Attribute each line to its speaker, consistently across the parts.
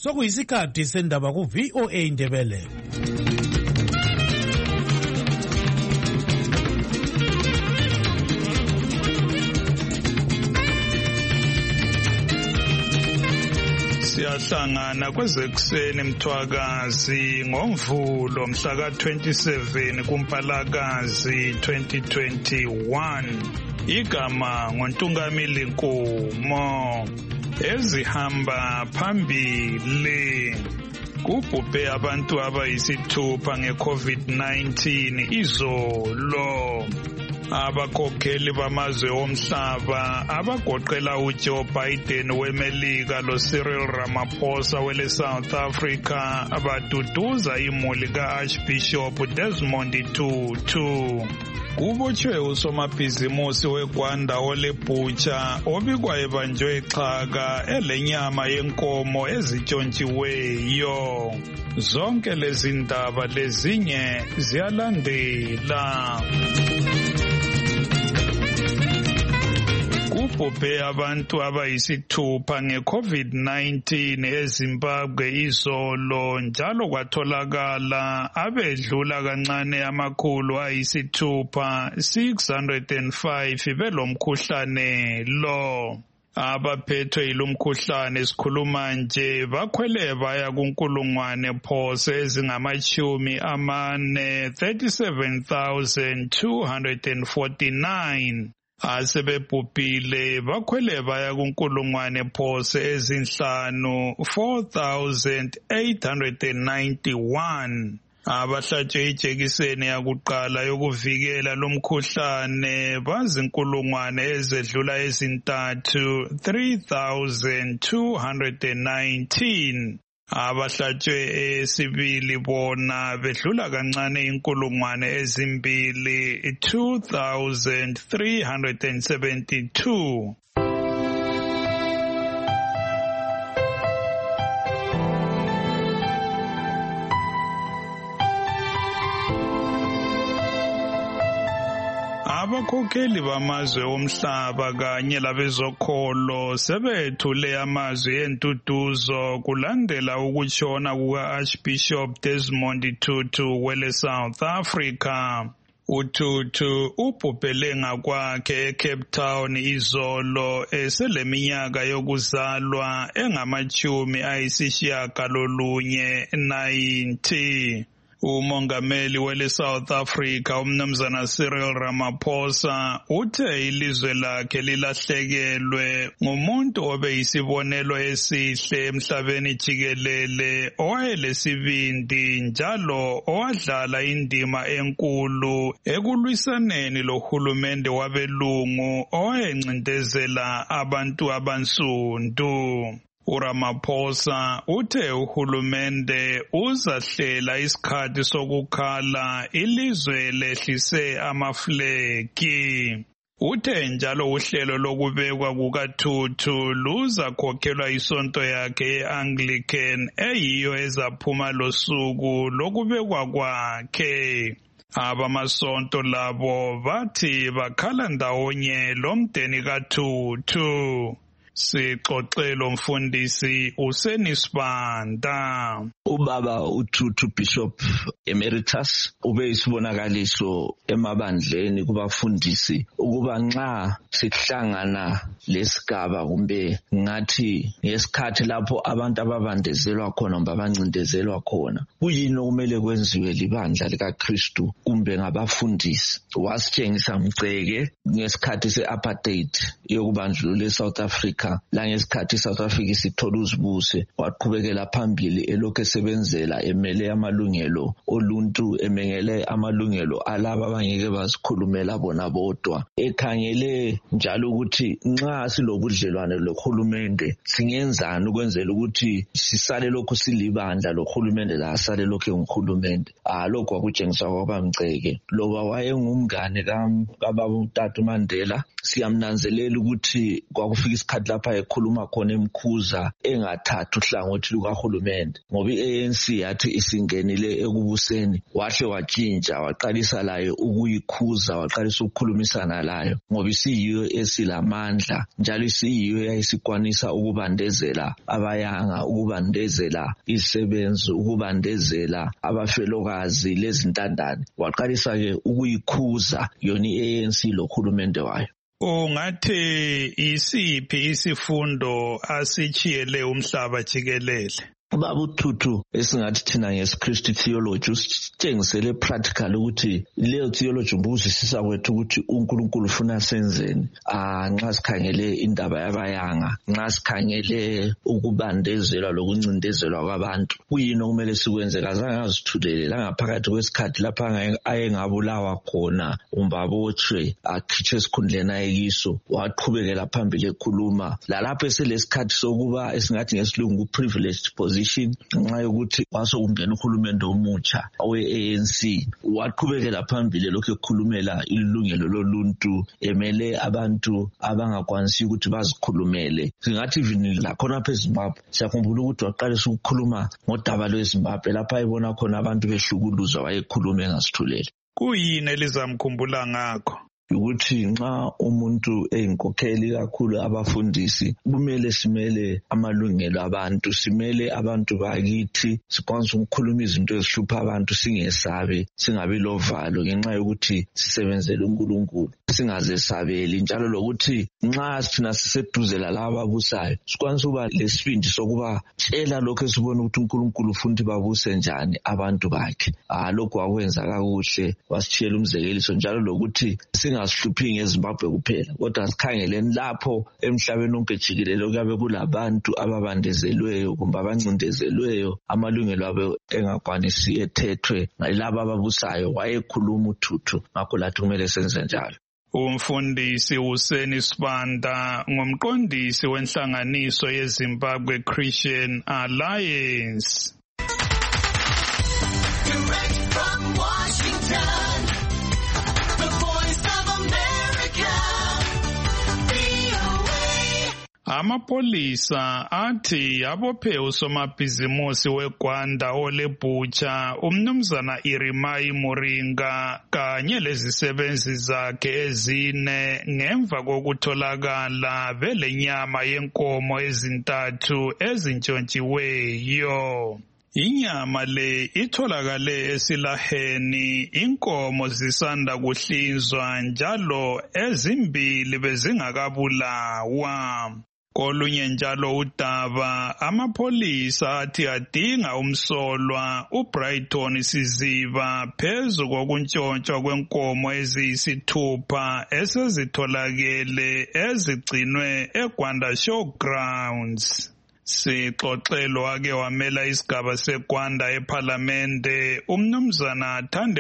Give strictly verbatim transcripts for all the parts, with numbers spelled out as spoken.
Speaker 1: Sokuyisikhathi sendaba ku V O A Ndebele.
Speaker 2: Siyahlangana kwezekuseni Mthwakazi ngoMvulo mhla ka twenty-seven kuMpalakazi twenty twenty-one. Igama ngoNtungamili Nkomo. Ezihamba phambili. Kubhubhe abantu abayisithupha nge-COVID nineteen izolo. Abakhokheli bamazwe omhlaba abagoqela uJoe Biden weMelika loCyril Ramaphosa wele South Africa abaduduza imuli ka-Archbishop Desmond Tutu. Kubotshwe usomabhizimusi weGwanda oleButcher obikwa ebanjwe ixhaka elenyama yenkomo ezitshontshiweyo. Zonke lezi ndaba lezinye ziyalandela. Kubhubhe abantu abayisithupha nge-COVID nineteen eZimbabwe izolo njalo kwatholakala abedlula kancane amakhulu ayisithupha six hundred five belomkhuhlane lo. Abaphethwe yilomkhuhlane esikhuluma nje bakhwele baya kunkulungwane phose ezingamachumi amane thirty-seven thousand two hundred forty-nine. Asebebhubhile bakhwele baya kunkulungwane phose ezinhlanu four thousand eight hundred ninety-one. Abahlatshwe ijekiseni yakuqala yokuvikela lomkhuhlane bazinkulungwane ezedlula ezintathu three thousand two hundred nineteen. Abahlatshwe esibili bona bedlula kancane inkulungwane ezimbili two thousand three hundred seventy-two. Abakhokheli bamazwe omhlaba kanye labezokholo sebethule amazwi entuduzo kulandela ukutshona kuka-Archbishop Desmond Tutu wele South Africa. UTutu ubhubhele ngakwakhe eCape Town izolo eseleminyaka yokuzalwa engamachumi ayisishiyagalolunye ninety. Umongameli wele South Africa umnumzana Cyril Ramaphosa uthe ilizwe lakhe lilahlekelwe ngumuntu obeyisibonelo esihle emhlabeni jikelele owayelesibindi njalo owadlala indima enkulu ekulwisaneni lohulumende wabelungu owayencindezela abantu abansundu. uRamaphosa uthe uhulumende uzahlela isikhathi sokukhala ilizwe lehlise amaflegi. Uthe njalo uhlelo lokubekwa kukaTutu luzakhokhelwa isonto yakhe ye-Anglican eyiyo ezaphuma losuku lokubekwa kwakhe. Abamasonto labo bathi bakhala ndawonye lomdeni kaTutu. Sixoxelo mfundisi uSenisibanda.
Speaker 3: Ubaba uTutu Bishop Emeritus ube isibonakaliso emabandleni kubafundisi ukuba nxa sihlangana lesigaba kumbe ngathi ngesikhathi lapho abantu ababandezelwa khona kumbe abancindezelwa khona kuyini okumele kwenziwe libandla likaKristu kumbe ngabafundisi. Wasitshengisa mgceke ngesikhathi se-apartheid yokubandlulula eSouth Africa langesikhathi iSouth Africa isithola uzibuse waqhubekela phambili elokhu esebenzela emele amalungelo oluntu emengele amalungelo alabo abangeke bazikhulumela bona bodwa ekhangele njalo ukuthi nxa silobudlelwane lohulumende singenzani ukwenzela ukuthi sisale lokhu silibandla lohulumende la asale lokhu nguhulumende. Ah lokho kwakutshengisa kwabamgceke loba wayengumngane kababa uTata Mandela siyamnanzelela ukuthi kwakufika isikhathi lapha ekhuluma khona emkhuza engathatha uhlangothi lukahulumende, ngoba i-A N C yathi isingenile ekubuseni wahle watshintsha waqalisa layo ukuyikhuza, waqalisa ukukhulumisana layo ngoba isiyiyo esilamandla njalo isiyiyo yayisikwanisa ukubandezela abayanga, ukubandezela isebenzi, ukubandezela abafelokazi lezintandane. Waqalisa ke ukuyikhuza yona i-A N C lokhulumende wayo.
Speaker 2: Ungathi isiphi isifundo asichiyele umhlaba jikelele?
Speaker 3: Baba uThuthu esingathi thina ngesiKristu theology usitshengisele practical ukuthi leyo theology ubuzisisa kwethu ukuthi uNkulunkulu ufuna senzeni ah nxa sikhangele indaba yabayanga, nxa sikhangele ukubandezelwa lokuncindezelwa kwabantu, kuyini okumele sikwenze. Kazange azithulele la ngaphakathi kwesikhathi lapha ayengabulawa khona umbabotshwe akhitshwe esikhundleni ayekiso, waqhubekela phambili ekhuluma lalapho eselesikhathi sokuba esingathi ngesilungu privileged position nxa yokuthi wasokungena uhulumende omutsha owe-A N C, waqhubekela phambili lokho ekhulumela ilungelo loluntu, emele abantu abangakwanisi ukuthi bazikhulumele. Singathi even lakhona phe Zimbabwe siyakhumbula ukuthi waqalisa ukukhuluma ngodaba lweZimbabwe lapha ayibona khona abantu behlukuluzwa wayekhuluma engasithulele.
Speaker 2: Kuyini elizamkhumbula ngakho?
Speaker 3: Ukuthi nxa umuntu eyinkokheli kakhulu abafundisi kumele simele amalungelo abantu, simele abantu bakithi, sikwanise ukukhuluma izinto ezihlupha abantu singesabe, singabi lovalo ngenxa yokuthi sisebenzele uNkulunkulu, singazesabeli, njalo lokuthi nxa sithina siseduze lalabo ababusayo sikwanise ukuba lesibindi sokuba tshela lokho esibona ukuthi uNkulunkulu ufuna ukuthi babuse njani abantu bakhe. Ah lokho wakwenza kakuhle, wasitshiyela umzekeliso, njalo lokuthi singazihluphi ngeZimbabwe kuphela kodwa sikhangeleni lapho emhlabeni wonke jikelele kuyabe kulabantu ababandezelweyo kumbe abancindezelweyo, amalungelo abo engakwanisi ethethwe nalabo ababusayo. Wayekhuluma uThuthu, ngakho lathi kumele senze njalo.
Speaker 2: Umfundisi Hussein Sibanda ngumqondisi wenhlanganiso yeZimbabwe Christian Alliance.
Speaker 4: Direct from Washington, the voice of America, V O A.
Speaker 2: Amapolisa athi abophe usomabhizimusi weGwanda oleBhutsha umnumzana Irimai Muringa kanye lezisebenzi zakhe ezine ngemva kokutholakala belenyama yenkomo ezintathu ezintshontshiweyo. Inyama le itholakale esilaheni, inkomo zisanda kuhlinzwa njalo ezimbili bezingakabulawa. Kolunye njalo udaba amapholisa athi adinga umsolwa uBrighton Siziba phezu kokuntshontshwa kwenkomo eziyisithupha esezitholakele ezigcinwe eGwanda Showgrounds. Sixoxelo ake wamela isigaba seGwanda eParlamente umnumzana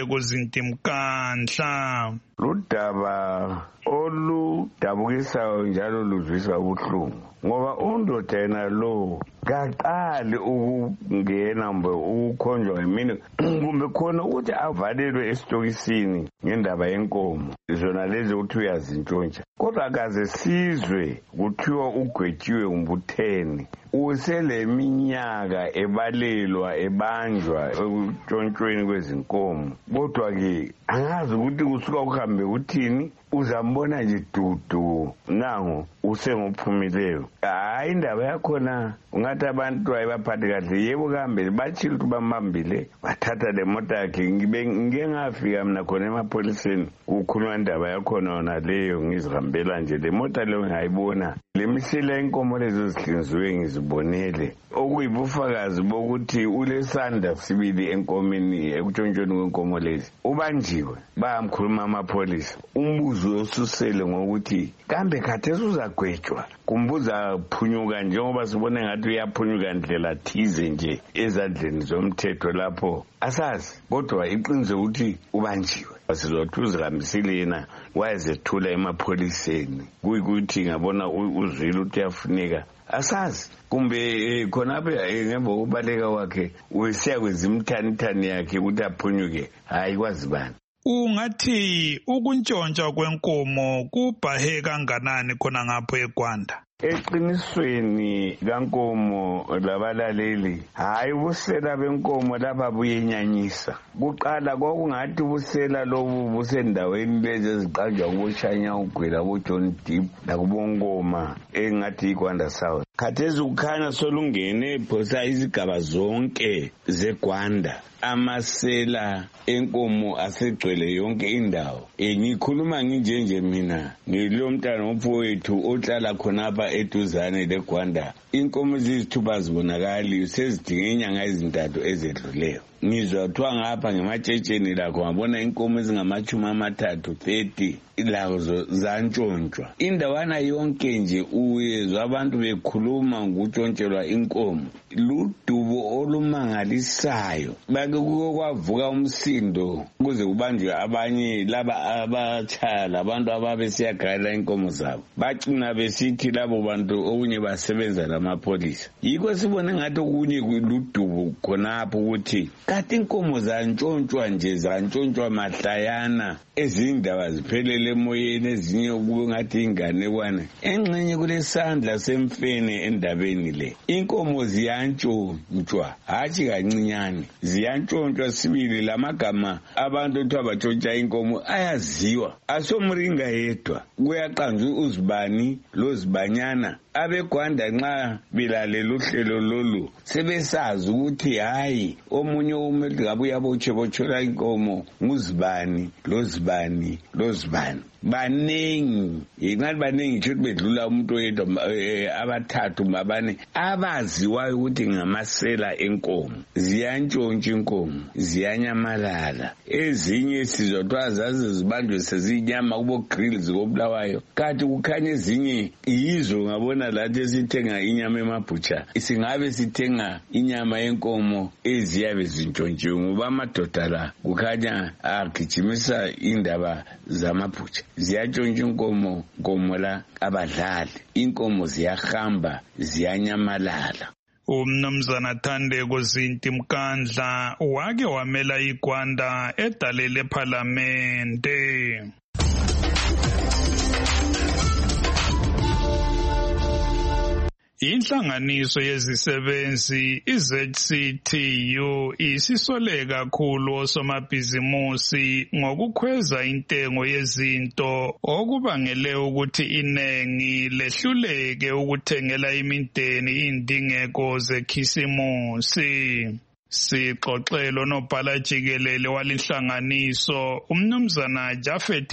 Speaker 2: Thandekuzindimkandla.
Speaker 5: Ludaba oludabukisayo njalo luzwisa ubuhlungu ngoba undoda yena lo kaqali ukungena mbe ukukhonjwa yimini kumbe khona ukuthi avalelwe esitokisini ngendaba yenkomo zona lezi ukuthi uyazintshontsha, kodwa akaze sizwe kuthiwa ugwetshiwe umbutheni useleminyaka ebalelwa ebanjwa ekutshontsweni kwezinkomo. Kodwa-ke angazi ukuthi kusuka kuhambe kuthini, uzambona nje dudu nango usengophumileyo. Hayi indaba yakhona ungathi abantu ayibaphathi kahle. Yebo kambe batshile ukuthi bambambile bathatha le mota yakhe. Ngike ngafika mina khona emapholiseni kukhulunywa indaba yakhona yona leyo, ngizihambela nje le mota leyo ngayibona. Le misila inkomo lezo zihlinziwe ngizibonele, okuyibufakazi bokuthi ulesandla sibili enkomeni ekutshontshweni kwenkomo lezi. Ubanjiwe bayamkhuluma amapholisa. Umbuzo osusele ngokuthi kambe khathesi uzagwetshwa, kumbuza phunyuka njengoba sibone ngathi uyaphunyuka ndlela thize nje ezandleni zomthetho lapho asazi, kodwa iqiniso ukuthi ubanjiwe. Sizothi uzihambisile yena wayezethula emapholiseni kuyikuthi ngabona uzwile ukuthi uyafuneka asazi, kumbe khonaphe ngemva kokubaleka wakhe uyisiya kwenza imthanithani yakhe ukuthi aphunyuke, hayi kwazi bani.
Speaker 2: Ungathi ukuntshontsha kwenkomo kubhahe kanganani khona ngapho eGwanda?
Speaker 5: Eqinisweni kankomo labalaleli hayi ubusela benkomo lapha buyenyanyisa. Kuqala kwakungathi ubusela lobu busendaweni lezi eziqanjwa kuboshanya ugwela boJohn Deep nakubongoma engathi iGwanda South. Khathesi ukhanya solungene phosa izigaba zonke zeGwanda. Amasela enkomo asegcwele yonke indawo. E ngikhuluma nginjenje mina ngilo mntana umfowethu ohlala khonapha eduzane leGwanda. Inkomo zizithuba zibonakali sezidinga inyanga ezintathu ezedluleyo. Ngizwa kuthiwa ngapha ngematshetsheni lakho ngabona inkomo ezingamachumi amathathu thirty ilazo zantshontshwa. Indawana yonke nje uyezwa abantu bekhuluma ngutshontshelwa inkomo. Ludubo olumangalisayo. Bake kwavuka umsindo kuze kubanjwe abanye laba abatshaya labantu ababesiyagayela inkomo zabo. Bacina besithi labo bantu okunye basebenza lamapolisa. Yikho sibone ngathi okunye ludubo khonapho ukuthi kati inkomo zantshontshwa nje zantshontshwa mahlayana ezindaba ziphelele emoyeni ezinye kube ngathi ingane kwana engxenye kulesandla semfene endabeni le. Inkomo ziyantshontshwa hathi kancinyane ziyantshontshwa sibili lamagama abantu ukuthi abatshontsha inkomo ayaziwa asomringa yedwa kuyaqanjwa uzibani lozibanyana abeGwanda nxa bilalela uhlelo lolu sebesazi ukuthi hayi omunye umuntu ngabuya bochebochola inkomo nguzibani lozibani lozibani banengi ingathi banengi ukuthi bedlula umuntu oyedwa abathathu mabane abaziwayo ukuthi ngamasela enkomo ziyantshontsha inkomo ziyanyamalala ezinye sizothiwa zazi zibanjwe sezinyama kubo grills kobulawayo kanti kukhanya ezinye yizo ngabona lathi esithenga inyama emabhutsha singabe sithenga inyama yenkomo eziyabe zintshontshiwe ngoba amadoda la kukhanya agijimisa indaba zamabhutsha ziyatshontsha inkomo nkomo la abadlali inkomo ziyahamba ziyanyamalala.
Speaker 2: Umnumzana Thandeko Zinti Mkandla wake wamela iGwanda edalele parliamente. Inhlanganiso yezisebenzi i-Z C T U isisole kakhulu osomabhizimusi ngokukhweza intengo yezinto okubangele ukuthi inengi lehluleke ukuthengela imindeni indingeko zekhisimusi. Sixoxelo nobhala jikelele walinhlanganiso umnumzana Jafet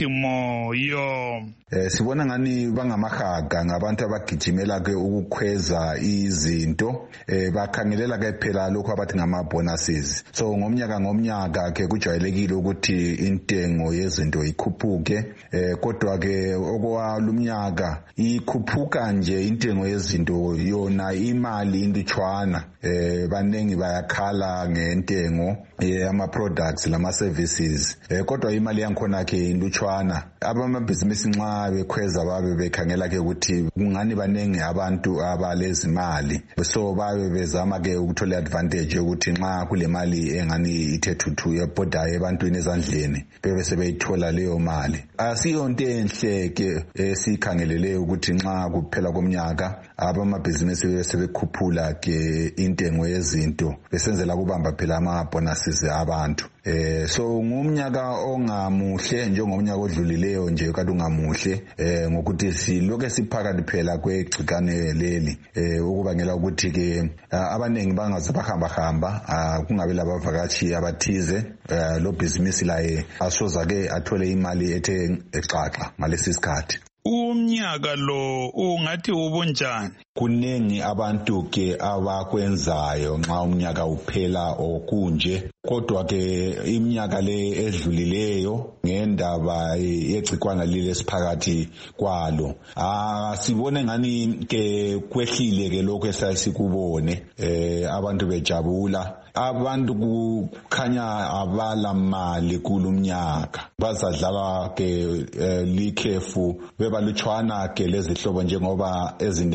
Speaker 2: Moyo.
Speaker 6: Eh sibona ngani bangamahaga ngabantu abagijimela ke ukukhweza izinto eh bakhangelela ke phela lokho abathi ngama bonuses. So ngomnyaka ngomnyaka ke kujwayelekile ukuthi intengo yezinto ikhuphuke eh kodwa ke okwalumnyaka ikhuphuka nje intengo yezinto yona imali inditshwana eh banengi bayakhala ngentengo eh ama products lama services eh kodwa imali yankhona ke indutshwana abamabhizinisi nxa bekhweza babe bekhangela ke ukuthi kungani banengi abantu abalezimali so babe bezama ke ukuthola advantage ukuthi nxa kule mali engani ithethuthu yebhoda ebantwini ezandleni bebe sebeyithola leyo mali asiyonto enhle ke esikhangelele ukuthi nxa kuphela komnyaka abamabhizinisi besebekhuphula ke intengo yezinto besenzela kubamba phela ama bonuses abantu. Eh so ngumnyaka ongamuhle njengomnyaka odlulileyo nje kade ungamuhle eh ngokuthi siloke siphakathi phela kwegcikane leli eh ukubangela ukuthi ke abanengi bangaze bahamba hamba kungabe labavakashi abathize lo business laye asoza ke athole imali ethe exaxa ngalesi sikhathi.
Speaker 2: Umnyaka lo ungathi ubunjani?
Speaker 6: Kunengi abantu ke abakwenzayo nxa umnyaka uphela okunje kodwa ke iminyaka le edlulileyo ngendaba yegcikwana lile siphakathi kwalo ah sibone ngani ke kwehlile ke lokho esasikubone eh abantu bejabula abantu kukhanya abala mali kulumnyaka bazadlala ke likhefu bebalutshwana ke lezihlobo njengoba eziningi zehlukene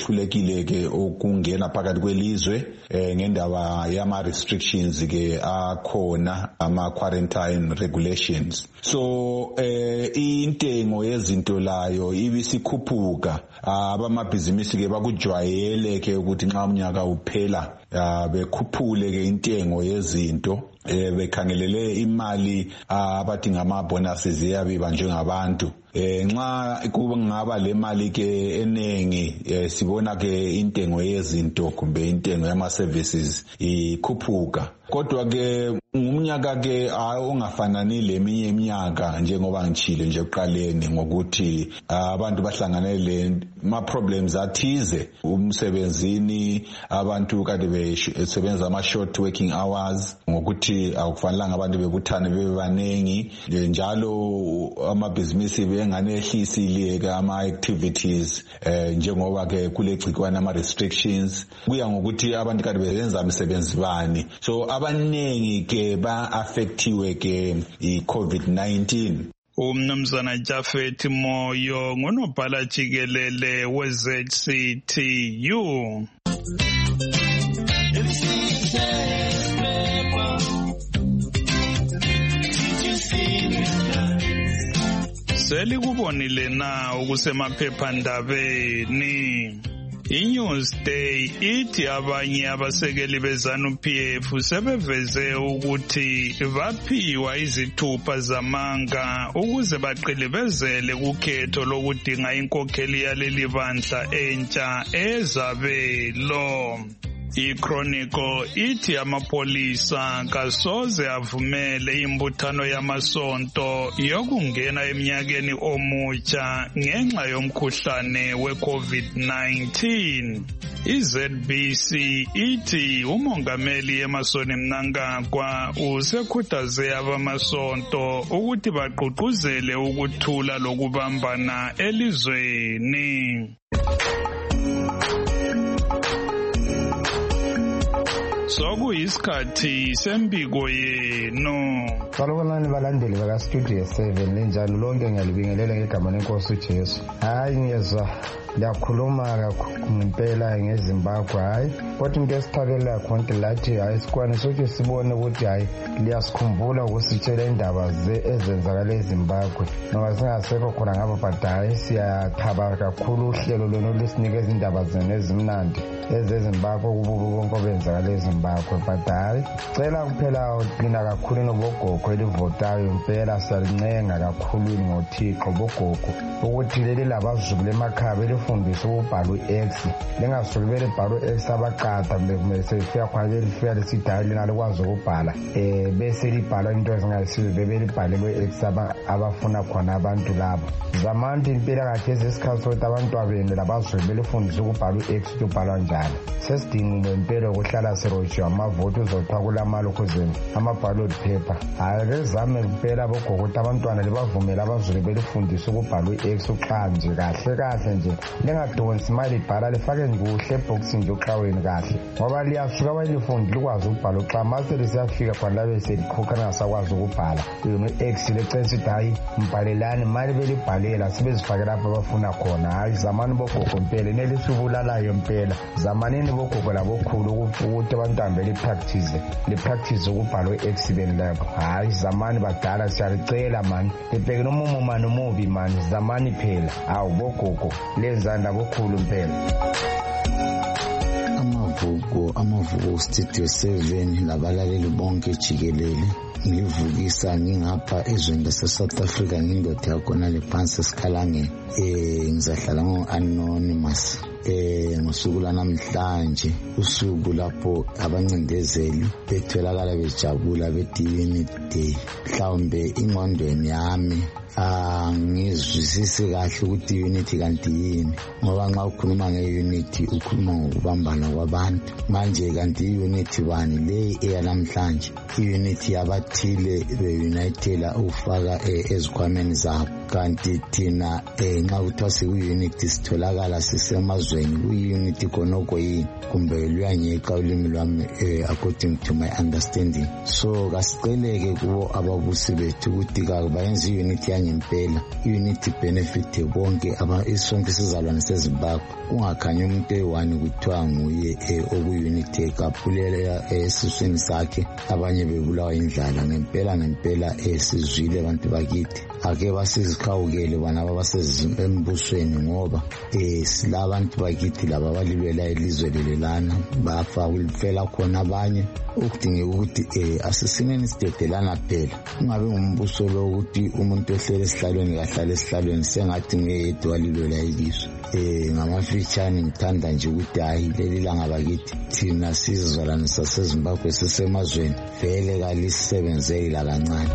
Speaker 6: sehlulekile ke ukungena phakathi kwelizwe eh ngendaba yama restrictions ke akhona ama quarantine regulations. So eh intengo yezinto layo ibisikhuphuka, abamabhizinisi ke bakujwayele ke ukuthi nxa unyaka uphela bekhuphule ke intengo yezinto, eh bekhangelele imali abathi ngama bonuses yabiba njengabantu. Eh nxa kungaba le mali ke enengi sibona ke intengo yezinto kumbe intengo yama services ikhuphuka. Kodwa ke ngumnyaka ke ongafanani leminye iminyaka njengoba ngitshile nje ekuqaleni ngokuthi abantu bahlanganele ma problems athize umsebenzini, abantu kade besebenza ama short working hours ngokuthi akufanelanga abantu bebuthane bebe banengi, njalo amabhizinisi benganehlisi ke ama activities eh njengoba ke kulegcikwana ama restrictions, kuya ngokuthi abantu kade beyenza imisebenzi bani. So abanengi ke ba affectiwe ke i COVID nineteen.
Speaker 2: Umnumzana Jafet Moyo ngunobhala jikelele we Z C T U. Selikubonile na ukusemaphephandabeni. I-Newsday ithi abanye abasekeli beZANU P F sebeveze ukuthi baphiwa izithupha zamanga ukuze baqilibezele kukhetho lokudinga inkokheli yaleli bandla entsha ezabelo. I-Chronicle ithi amapolisa kasoze avumele imbuthano yamasonto yokungena eminyakeni omutsha ngenxa yomkhuhlane we-COVID nineteen. I-Z B C ithi umongameli Emmerson Mnangagwa usekhuthaze abamasonto ukuthi bagqugquzele ukuthula lokubambana elizweni. Sokuyisikhathi sembiko yenu.
Speaker 7: Salubonani balandeli baka Studio seven lenjalo lonke ngiyalibingelela ngegama lenkosi uJesu. Hayi ngiyezwa liyakhuluma ngempela ngeZimbabwe, hayi kodwa into esithabela khonke lathi hayi sikwanisa ukuthi sibone ukuthi hayi liyasikhumbula ukusitshela indaba ezenzakala eZimbabwe, ngoba singasekho khona ngapha but hayi siyathaba kakhulu uhlelo lona lesinikeza indaba zenu ezimnandi ezeZimbabwe kububu bonke obenzakala eZimbabwe. But hayi cela kuphela uqina kakhulu nobogogo elivotayo, impela siyalincenga kakhulu ngoThixo bogogo ukuthi leli labazukulu emakhaya belifundisa ukubhala u-X, lingasuki belibhala u-X abaqada bese fika khona belifika lesidala lina likwazi ukubhala eh bese libhala into ezingayisizo bebelibhale lo-X abafuna khona abantu labo. Zamanje impela kahle ezesikhathi sokuthi abantu abene labazukulu belifundisa ukubhala u-X ubhalwa njani. Sesidingile impela ukuhlala sirojiwe amavoti uzothiwa kulamalokuzeni ama-ballot paper. Hayi bezame kuphela bogogo ukuthi abantwana libavumele abazukulu belifundisa ukubhala u-X uqha nje kahle kahle nje, lingadonsi imali ibhala lifake kuhle ebhokisini nje uqhaweni kahle, ngoba liyasuka bayilifundi likwazi ukubhala uqha mase lisiyafika khona labe selikhokha lingasakwazi ukubhala i-X lecela sithi hayi mbhalelani imali belibhalela sebezifake lapho abafuna khona. Hayi zamani bogogo mpela nelisubulalayo mpela, zamanini bogogo labokhulu ukuthi abantwana belipractice lipractice ukubhala u-X beni lapho. Hayi zamani badala siyalicela mani libhekele umumo mani umubi mani, zamani phela awu bogogo lenzanda bokhulu mpela.
Speaker 8: Amavuko amavuko Studio seven labalaleli bonke jikelele, ngivukisa ngingapha ezweni lase-South Africa ngindoda yakhona lephansi esikhalangeni. Eh ngizahlala ngo-anonymous. Eh ngosuku lanamhlanje usuku lapho abancindezeli betholakala bejabula be-Unity Day. Mhlawumbe ingqondweni yami angizwisisi kahle ukuthi unity kanti yini, ngoba nxa ukhuluma nge-unity ukhuluma ngokubambana kwabantu. Manje kanti i-unity bani le eyanamhlanje? I-unity yabathile be-unitela ukufaka ezikhwameni zabo, kanti thina nxa kuthiwa siku-unity sitholakala sisemazweni kuyi-unity khonokho yini, kumbe luyanyeka ulimi lwami according to my understanding. So kasiceleke kubo ababusi bethu ukuthi bayenze i-unity yanje ngempela unity benefit bonke isonke sizalwane seZimbabwe ungakhanyi umuntu eyi-one kuthiwa nguye oku-unity ekaphulela esiswini sakhe abanye bebulawa indlala ngempela ngempela sizwile abantu bakithi ake basizikhawukele bona abasembusweni ngoba eh sila abantu bakithi laba balibela ilizwe lelelana bafa ulifela khona abanye ukudinga ukuthi eh asisineni sidedelana phela ungabe ngumbuso lo ukuthi umuntu ohlele esihlalweni kahlala esihlalweni sengathi ngeyedwa walilwela ilizwe eh ngamafitshane ngithanda nje ukuthi hayi leli langa bakithi thina sizizalwane saseZimbabwe sisemazweni vele kalisebenzeki la kancane.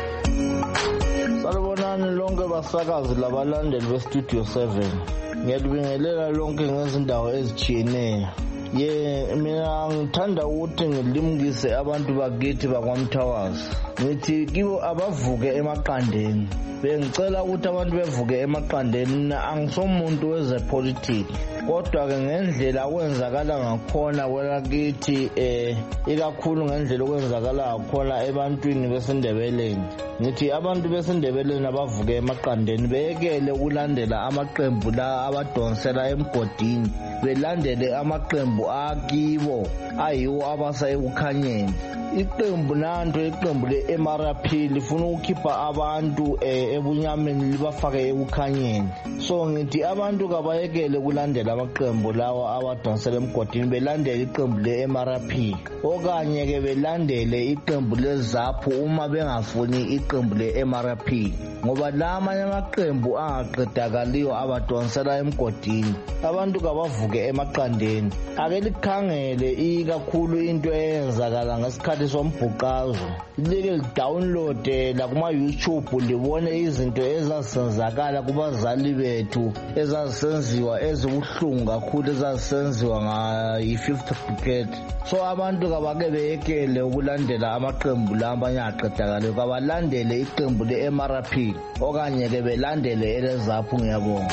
Speaker 9: Salibonani lonke basakazi labalandeli beStudio seven. Ngiyalibingelela lonke ngezindawo ezitshiyeneyo. Ye mina ngithanda ukuthi ngilimukise abantu bakithi bakwaMthawazi. Ngithi kibo abavuke emaqandeni. Bengicela ukuthi abantu bevuke emaqandeni angisomuntu wezepolitiki. Kodwa ke ngendlela kwenzakala ngakhona kwelakithi eh ikakhulu ngendlela kwenzakala ngakhona ebantwini besindebeleni. Ngithi abantu besindebeleni abavuke emaqandeni bekele ukulandela amaqembu la abadonsela emgodini belandele amaqembu akibo ayiwo abasa ekukhanyeni. Iqembu nanto iqembu le-M R P lifuna ukukhipha abantu ebunyameni libafake ekukhanyeni. So ngithi abantu kabayekele kulandela amaqembu lawa abadonsela emgodini belandele iqembu le-M R P okanye ke belandele iqembu leZAPU uma bengafuni iqembu le-M R P ngoba la amanye amaqembu angaqedakaliyo abadonsela emgodini. Abantu kabavuke emaqandeni ake likhangele ikakhulu into eyenzakala ngesikhathi sombhuqazo like lidownload la kuma YouTube libone izinto ezasenzakala kubazali bethu ezazisenziwa ezibuhlungu kakhulu ezazisenziwa ngayi-fifth brigade. So abantu kabake beyekele ukulandela amaqembu la amanye aqedakaliyo kabalandele iqembu le-M R P okanye ke belandele eleZAPU. Ngiyabonga.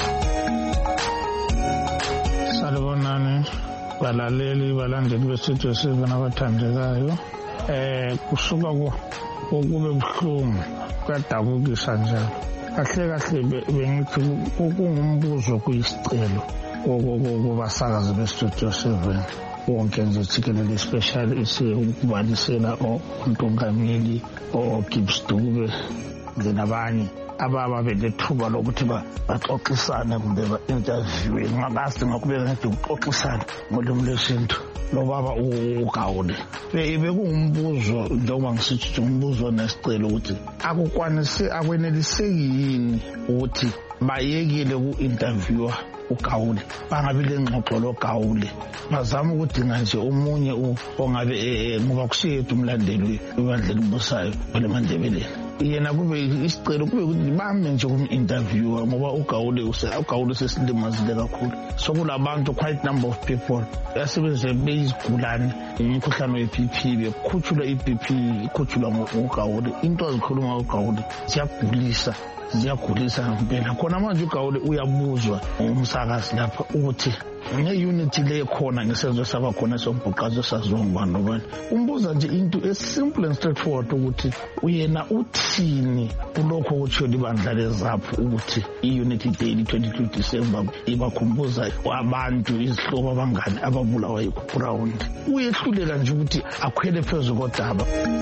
Speaker 2: Salibonani balaleli balandeli beStudio seven abathandekayo. Eh kusuka kube buhlungu kuyadabukisa njalo. Kahle kahle bengithi kungumbuzo kuyisicelo kubasakazi beStudio seven wonke nje jikelele especially ukubalisela uNtongameli oGibbs Dube nabanye ababa belethuba lokuthi baxoxisane kumbe ba-interviewe ngabasi ngakube ngade ukuxoxisana ngolimi lwesintu lobaba uGawule. Bekungumbuzo njengoba ngisithi umbuzo nesicelo ukuthi akukwanise akweneliseki yini ukuthi bayekile ku-interviewa uGawule bangabi lengxoxo loGawule bazama ukudinga nje omunye ongabe ngoba kusiyedwa umlandeli webandla elibusayo oleMandebeleni yena kube isicelo kube ukuthi bame nje kum-interviewer ngoba uGawule uGawule sesilimazile kakhulu. So kulabantu quite number of people yasebenze beyizigulane imikhuhlane we-B P bekhuthula i-B P ikhutshulwa nguGawule. Into azikhuluma uGawule ziyagulisa ziyagulisa ngempela. Khona manje uGawule uyabuzwa umsakazi lapha ukuthi nge-unity le khona ngesenzo saba khona sombhuqazo saziwa ngubani nobani. Umbuza nje into esimple and straightforward ukuthi uyena uthini kulokho okutshiwo libandla leZAPU ukuthi i-unity day twenty-two December ibakhumbuza abantu izihlobo abangani ababulawa yi-ground. Uyehluleka nje ukuthi akhwele phezu kodaba.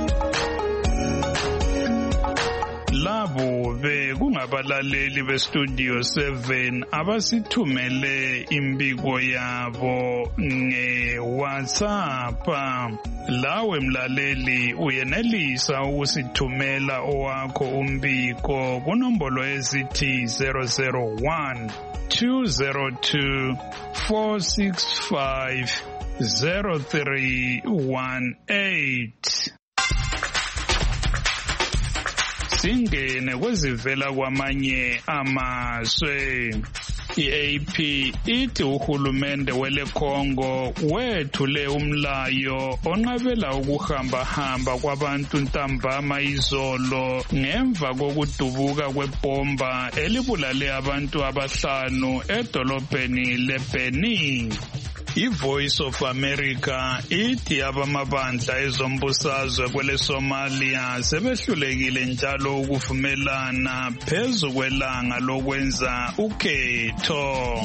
Speaker 2: Labo bekungabalaleli beStudio seven abasithumele imbiko yabo nge-WhatsApp. Lawe mlaleli uyenelisa ukusithumela owakho umbiko kunombolo ezithi zero zero one two zero two four six five zero three one eight. Singene kwezivela kwamanye amazwe. I-A P ithi uhulumende wele Congo wethule umlayo onqabela ukuhamba-hamba kwabantu ntambama izolo ngemva kokudubuka kwebomba elibulale abantu abahlanu edolobheni leBeni.
Speaker 10: iVoice of America ithi abamabandla ezombusazwe kwele Somalia sebehlulekile njalo ukuvumelana phezu kwelanga lokwenza ukhetho.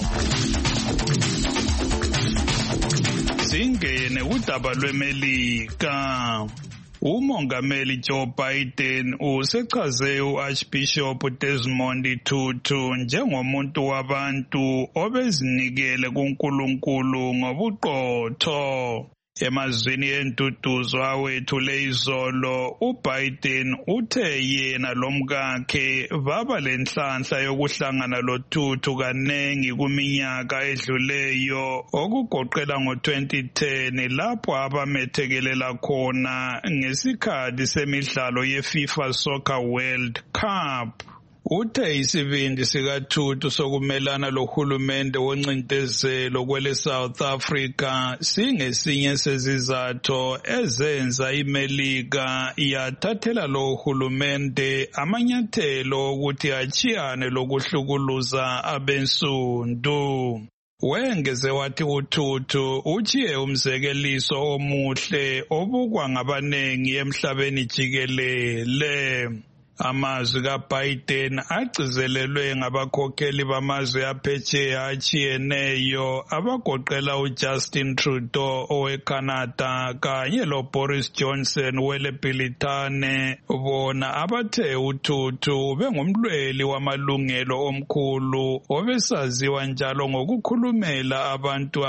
Speaker 10: Singene udaba lweMelika. Umongameli Joe Biden usechaze uArchbishop Desmond Tutu njengomuntu wabantu obezinikele kuNkulunkulu ngobuqotho. Emazwini entutuzo awethule izolo, uBiden uthe yena lomkakhe baba lenhlanhla yokuhlangana loTutu kanengi kuminyaka edluleyo, okugoqela ngo twenty ten lapho abamethekelela khona ngesikhathi semidlalo yeFIFA Soccer World Cup. Uthe isibindi sikaTutu sokumelana lohulumende woncindezelo kwele South Africa singesinye sezizathu ezenza iMelika yathathela lo hulumende amanyathelo ukuthi achiyane lokuhlukuluza abensundu. Wengeze wathi uTutu uchiye umzekeliso omuhle obukwa ngabanengi emhlabeni jikelele. Amazwi kaBiden agcizelelwe ngabakhokheli bamazwe aphesheya achiyeneyo abagoqela uJustin Trudeau oweCanada kanye loBoris Johnson weleBritane, bona abathe uTutu bengumlweli wamalungelo omkhulu obesaziwa njalo ngokukhulumela abantu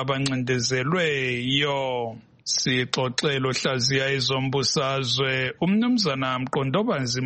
Speaker 10: abancindezelweyo. Sixoxelo hlaziya ezombusazwe umnumzana Mqondobanzi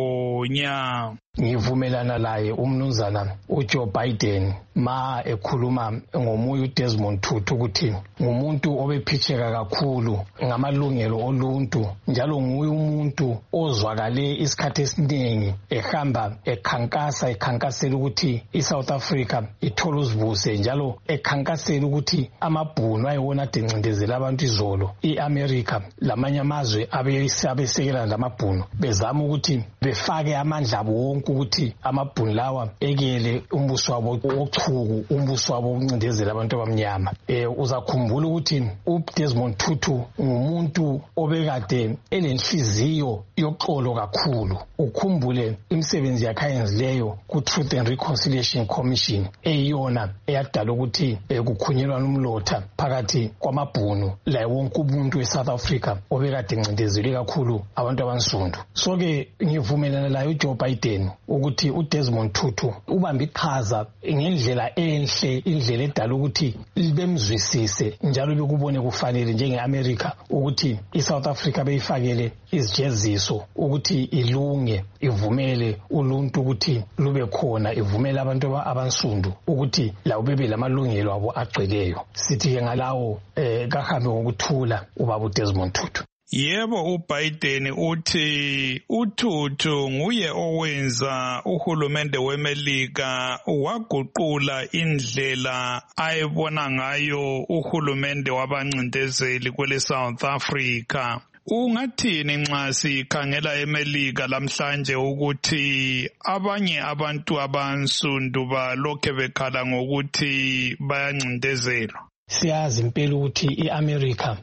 Speaker 10: Magonya.
Speaker 11: Ngivumelana laye umnumzana uJoe Biden ma ekhuluma ngomuye uDesmond Tutu ukuthi ngumuntu obephitheka kakhulu ngamalungelo oluntu, njalo nguye umuntu ozwakale isikhathi esiningi ehamba ekhankasa ekhankasela ukuthi iSouth Africa ithola uzibuse, njalo ekhankasela ukuthi amabhunu ayewona adencindezela abantu izolo. iAmerica lamanye amazwe abesekela lamabhunu bezama ukuthi befake amandla abo ukuthi amabhunu lawa ekele umbuso wabo wochuku, umbuso wabo wokuncindezela abantu abamnyama. Eh uzakhumbula ukuthi uDesmond Tutu ngumuntu obekade elenhliziyo yoxolo kakhulu. Ukhumbule imisebenzi yakhe ayenzileyo ku Truth and Reconciliation Commission eyona eyadala ukuthi kukhunyelwana umlotha phakathi kwamabhunu la wonke umuntu weSouth Africa obekade encindezele kakhulu abantu abansundu. So ke ngivumelana layo uJoe Biden ukuthi uDesmond Tutu ubambe iqhaza ngendlela enhle, indlela edala ukuthi bemzwisise njalo bekubone kufanele njengeAmerica ukuthi iSouth Africa beyifakele izijeziso ukuthi ilunge, ivumele uluntu ukuthi lube khona, ivumele abantu abansundu ukuthi lawo bebe lamalungelo abo agcweleyo. Sithi ke ngalawo eh kahambe ngokuthula ubaba uDesmond Tutu.
Speaker 10: Yebo, uBiden uthi uTutu nguye owenza uhulumende weMelika waguqula indlela ayebona ngayo uhulumende wabancindezeli kwele South Africa. Ungathini nxa sikhangela eMelika lamhlanje ukuthi abanye abantu abansundu balokhe bekhala ngokuthi bayancindezelwa?
Speaker 11: Siyazi impela ukuthi iAmerica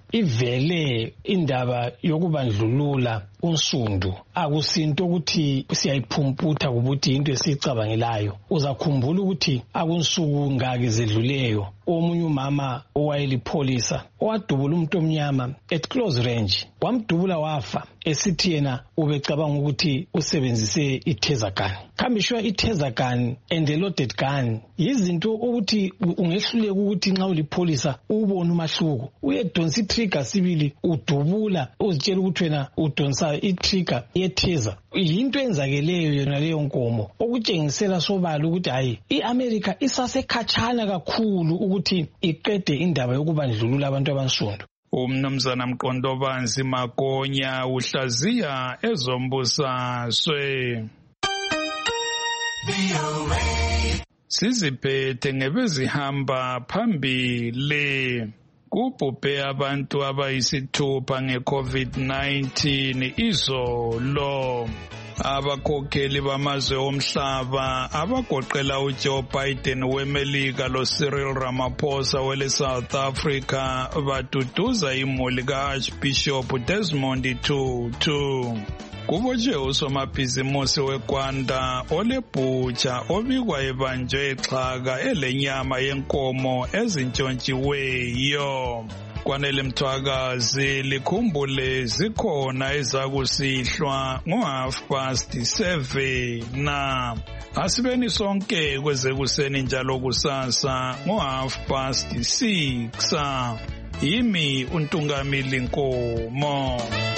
Speaker 11: ivele indaba yokubandlulula unsundu akusinto ukuthi siyayiphumputha ukuthi into esicabangelayo. Uzakhumbula ukuthi akunsuku ngake zedluleyo omunye umama owayelipholisa owadubula umuntu omnyama at close range, wamdubula wafa esithi yena ubecabanga ukuthi usebenzise i-taser gun. Khambishwa i-taser gun and a loaded gun yizinto ukuthi ungehluleka ukuthi nxa ulipholisa ubone umahluko. Uyedonsa i-trigger sibili udubula uzitshela ukuthi wena udonsa i-trigger ye-taser. Yinto enzakeleyo yona leyo nkomo okutshengisela sobala ukuthi hayi iAmerica isasekhatshana kakhulu ukuthi iqede indaba yokubandlulula abantu abansundu.
Speaker 10: Umnumzana Mqondobanzi Magonya uhlaziya ezombusazwe. Siziphethe ngebezihamba phambili. Kubhubhe abantu abayisithupha ngeCovid nineteen izolo. Abakhokheli bamazwe omhlaba abagoqela uJoe Biden weMelika loCyril Ramaphosa wele South Africa baduduza imuli ka-Archbishop Desmond Tutu. Kubotshwe usomabhizimusi weGwanda oleBhutsha obikwa ebanjwe exhaka elenyama yenkomo ezintshontshiweyo. Kwanele Mthwakazi likhumbule zikhona ezakusihlwa ngo-half past seven na asibeni sonke kwezekuseni njalo kusasa ngo-half past six. Yimi uNtungamili Nkomo.